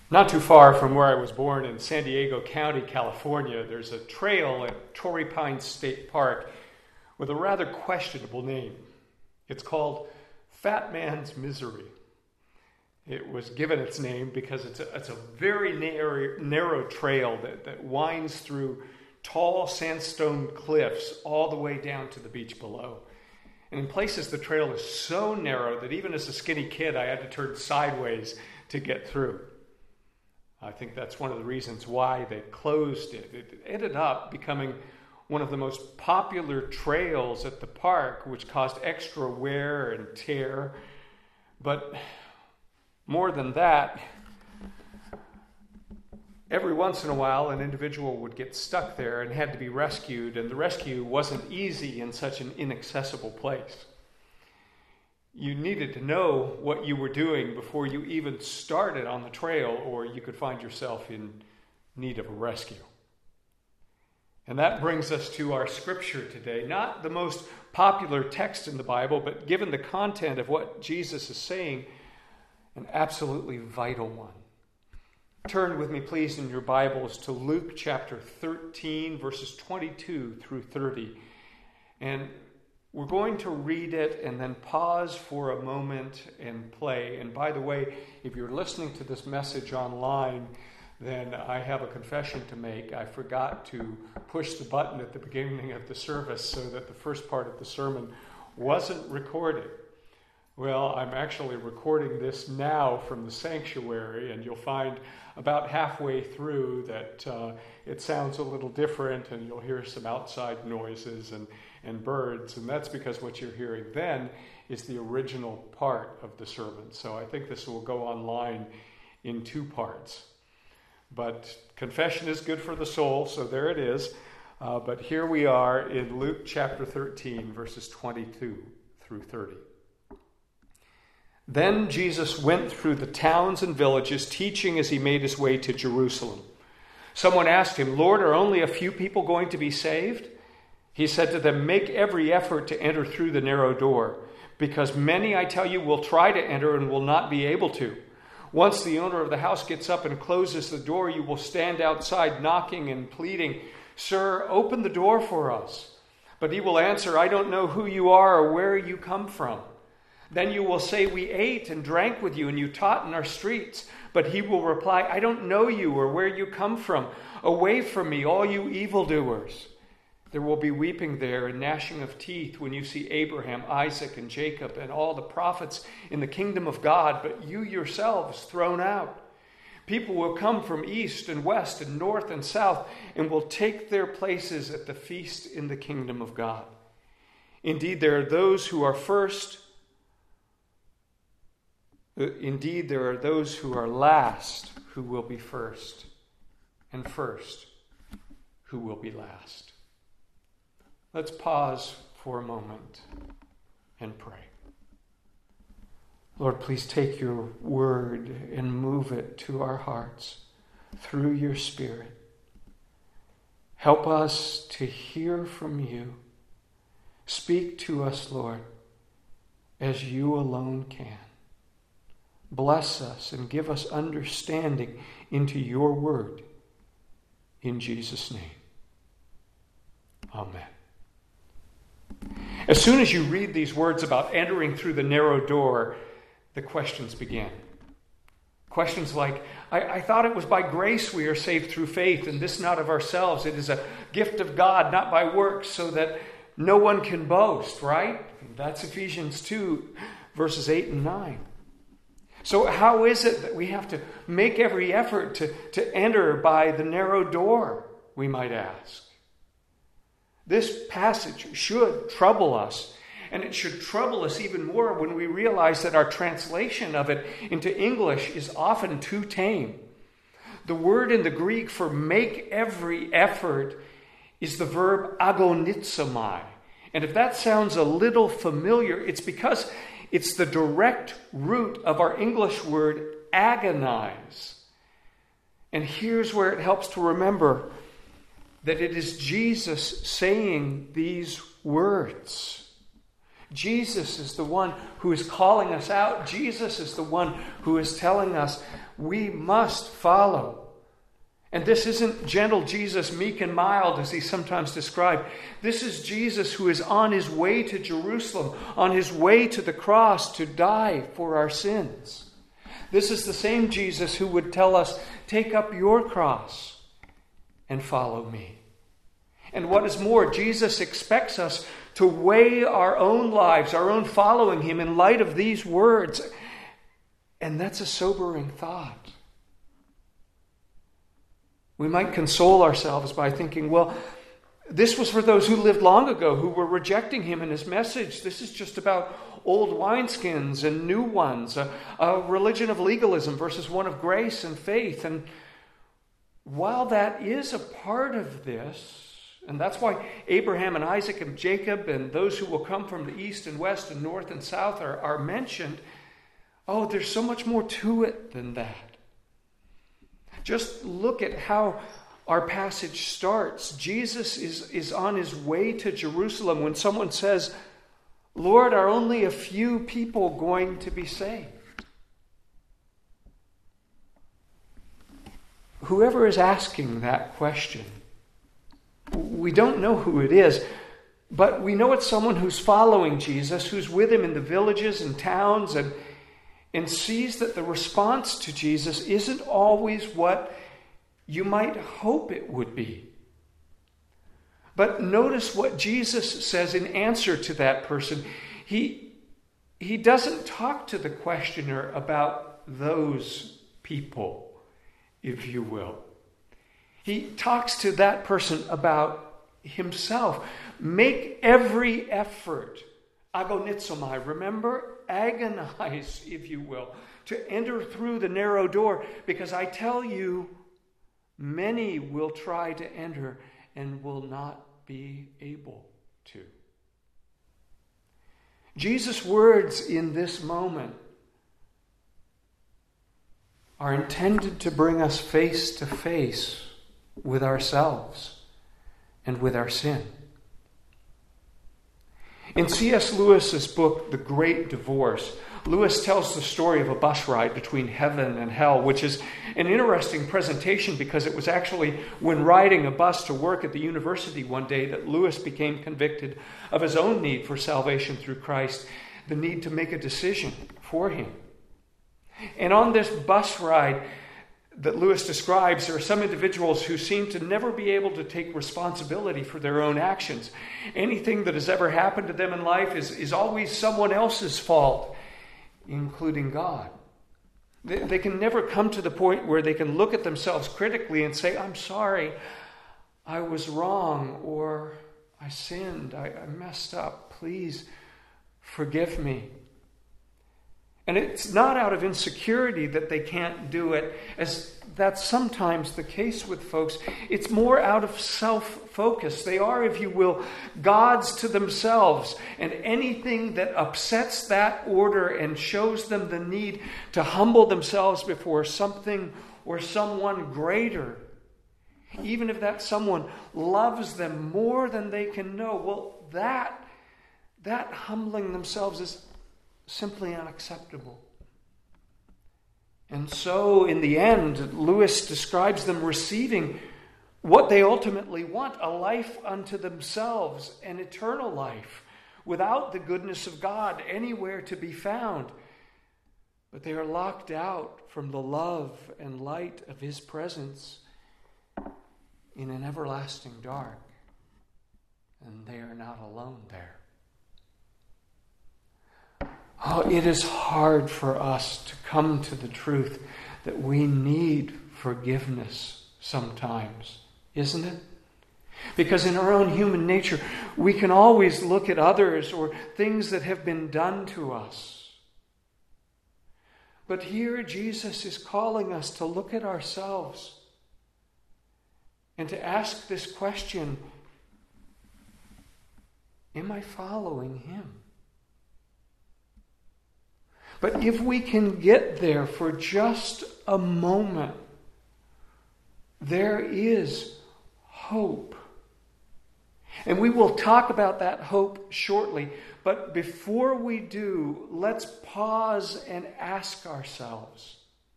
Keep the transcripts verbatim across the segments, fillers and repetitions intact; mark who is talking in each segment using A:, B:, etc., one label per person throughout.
A: Not too far from where I was born in San Diego County, California, there's a trail at Torrey Pines State Park with a rather questionable name. It's called Fat Man's Misery. It was given its name because it's a, it's a very narrow, narrow trail that, that winds through tall sandstone cliffs all the way down to the beach below. And in places, the trail is so narrow that even as a skinny kid, I had to turn sideways to get through. I think that's one of the reasons why they closed it. It ended up becoming one of the most popular trails at the park, which caused extra wear and tear. But more than that, every once in a while, an individual would get stuck there and had to be rescued, and the rescue wasn't easy in such an inaccessible place. You needed to know what you were doing before you even started on the trail, or you could find yourself in need of a rescue. And that brings us to our scripture today. Not the most popular text in the Bible, but given the content of what Jesus is saying, an absolutely vital one. Turn with me, please, in your Bibles to Luke chapter thirteen, verses twenty-two through thirty. And we're going to read it and then pause for a moment and play. And by the way, if you're listening to this message online, then I have a confession to make. I forgot to push the button at the beginning of the service so that the first part of the sermon wasn't recorded. Well, I'm actually recording this now from the sanctuary, and you'll find about halfway through that uh, it sounds a little different, and you'll hear some outside noises and, and birds, and that's because what you're hearing then is the original part of the sermon. So I think this will go online in two parts. But confession is good for the soul, so there it is. Uh, but here we are in Luke chapter thirteen, verses twenty-two through thirty. Then Jesus went through the towns and villages, teaching as he made his way to Jerusalem. Someone asked him, "Lord, are only a few people going to be saved?" He said to them, "Make every effort to enter through the narrow door, because many, I tell you, will try to enter and will not be able to. Once the owner of the house gets up and closes the door, you will stand outside knocking and pleading, 'Sir, open the door for us.' But he will answer, 'I don't know who you are or where you come from.' Then you will say, 'We ate and drank with you and you taught in our streets.' But he will reply, 'I don't know you or where you come from. Away from me, all you evildoers.' There will be weeping there and gnashing of teeth when you see Abraham, Isaac, and Jacob and all the prophets in the kingdom of God, but you yourselves thrown out. People will come from east and west and north and south and will take their places at the feast in the kingdom of God. Indeed, there are those who are first. Indeed, there are those who are last who will be first, and first who will be last." Let's pause for a moment and pray. Lord, please take your word and move it to our hearts through your Spirit. Help us to hear from you. Speak to us, Lord, as you alone can. Bless us and give us understanding into your word. In Jesus' name, amen. As soon as you read these words about entering through the narrow door, the questions begin. Questions like, I, I thought it was by grace we are saved through faith, and this not of ourselves. It is a gift of God, not by works, so that no one can boast, right? That's Ephesians two, verses eight and nine. So how is it that we have to make every effort to, to enter by the narrow door, we might ask? This passage should trouble us, and it should trouble us even more when we realize that our translation of it into English is often too tame. The word in the Greek for make every effort is the verb agonizomai. And if that sounds a little familiar, it's because it's the direct root of our English word agonize. And here's where it helps to remember that it is Jesus saying these words. Jesus is the one who is calling us out. Jesus is the one who is telling us we must follow. And this isn't gentle Jesus, meek and mild, as he's sometimes described. This is Jesus who is on his way to Jerusalem, on his way to the cross to die for our sins. This is the same Jesus who would tell us, take up your cross and follow me. And what is more, Jesus expects us to weigh our own lives, our own following him in light of these words. And that's a sobering thought. We might console ourselves by thinking, well, this was for those who lived long ago, who were rejecting him and his message. This is just about old wineskins and new ones, a, a religion of legalism versus one of grace and faith. And while that is a part of this, and that's why Abraham and Isaac and Jacob and those who will come from the east and west and north and south are, are mentioned, oh, there's so much more to it than that. Just look at how our passage starts. Jesus is, is on his way to Jerusalem when someone says, Lord, are only a few people going to be saved? Whoever is asking that question, we don't know who it is, but we know it's someone who's following Jesus, who's with him in the villages and towns, and and sees that the response to Jesus isn't always what you might hope it would be. But notice what Jesus says in answer to that person. He, he doesn't talk to the questioner about those people, if you will. He talks to that person about himself. Make every effort. Agonizomai, remember? Agonize, if you will, to enter through the narrow door, because I tell you, many will try to enter and will not be able to. Jesus' words in this moment are intended to bring us face to face with ourselves and with our sin. In C S Lewis's book, The Great Divorce, Lewis tells the story of a bus ride between heaven and hell, which is an interesting presentation because it was actually when riding a bus to work at the university one day that Lewis became convicted of his own need for salvation through Christ, the need to make a decision for him. And on this bus ride that Lewis describes, there are some individuals who seem to never be able to take responsibility for their own actions. Anything that has ever happened to them in life is, is always someone else's fault, including God. They, they can never come to the point where they can look at themselves critically and say, I'm sorry, I was wrong, or I sinned, I, I messed up, please forgive me. And it's not out of insecurity that they can't do it, as that's sometimes the case with folks. It's more out of self-focus. They are, if you will, gods to themselves. And anything that upsets that order and shows them the need to humble themselves before something or someone greater, even if that someone loves them more than they can know, well, that, that humbling themselves is simply unacceptable. And so, in the end, Lewis describes them receiving what they ultimately want, a life unto themselves, an eternal life, without the goodness of God anywhere to be found. But they are locked out from the love and light of his presence in an everlasting dark. And they are not alone there. Oh, it is hard for us to come to the truth that we need forgiveness sometimes, isn't it? Because in our own human nature, we can always look at others or things that have been done to us. But here Jesus is calling us to look at ourselves and to ask this question, am I following him? But if we can get there for just a moment, there is hope. And we will talk about that hope shortly. But before we do, let's pause and ask ourselves,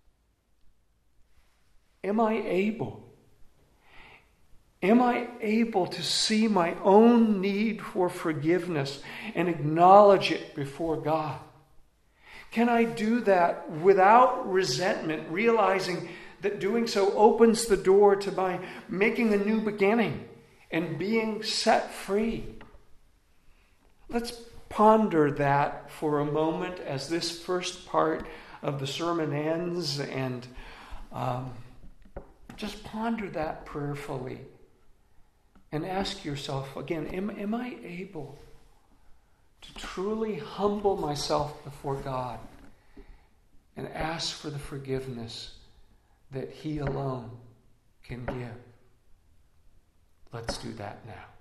A: am I able? Am I able to see my own need for forgiveness and acknowledge it before God? Can I do that without resentment, realizing that doing so opens the door to my making a new beginning and being set free? Let's ponder that for a moment as this first part of the sermon ends, and um, just ponder that prayerfully and ask yourself again, am, am I able to truly humble myself before God and ask for the forgiveness that He alone can give? Let's do that now.